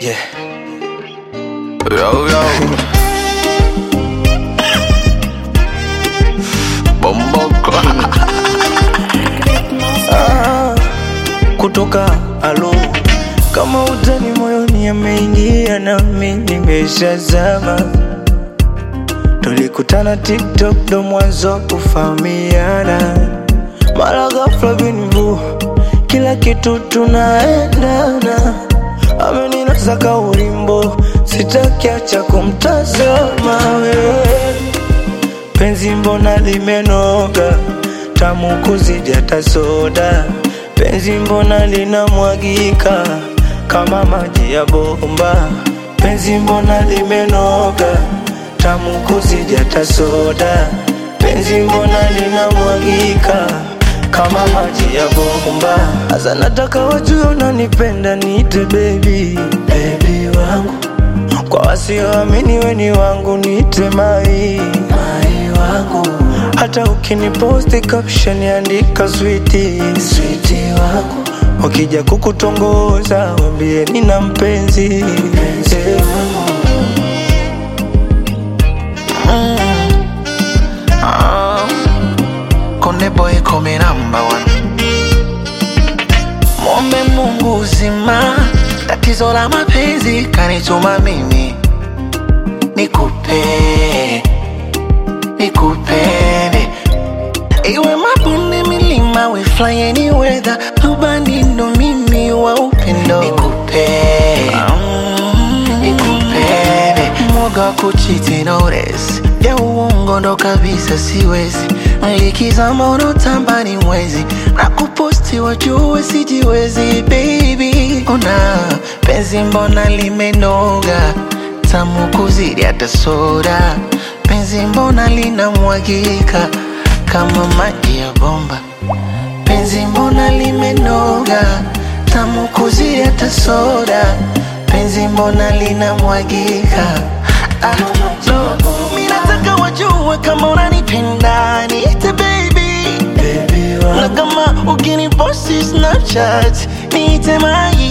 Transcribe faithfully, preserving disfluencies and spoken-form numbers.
Yeah. Yo, yo. Bomboko. Ah, kutoka alo kama utani moyoni ameingia na mimi nimeshazama. Tulikutana TikTok ndo mwanzo kufahamiana. Mara ghafla binvu kila kitu tunaendana. Ameninasa ka ulimbo sitaki acha kumtazama wewe. Penzi mbona limenoga tamu kuzidi hata soda. Penzi mbona linamwagika kama maji ya bomba. Penzi mbona limenoga tamu kuzidi hata soda. Penzi mbona linamwagika kama maji ya bomba. Asa nataka wajue unanipenda niite baby, baby wangu. Kwa wasioamini we ni wangu niite mai, mai wangu. Hata ukiniposti caption andika sweetie, sweetie wangu. Wakija kukutongoza wambie nina mpenzi, mpenzi wangu. Mm. Uh, Konde boy come number one. Mwombe Mungu uzima, tatizo la mapenzi kanituma mimi nikupe, nikupende. Iwe mabonde milima, we fly any weather. Ubani ndo mimi wa upendo nikupe, um, nikupende. Mwoga kuchiti notice ya uongo ndo kabisa siwezi. Likizama unotamba ni mwezi na kuposti wajue sijiwezi baby. Una penzi mbona limenoga tamu kuzidi hata soda. Penzi mbona linamwagika kama maji ya bomba. Penzi mbona limenoga tamu kuzidi hata soda. Penzi mbona linamwagika. Ah, no. Mimi nataka wajue kama unanipenda niite baby, baby wangu. na kama ukiniposti Snapchat niite mai,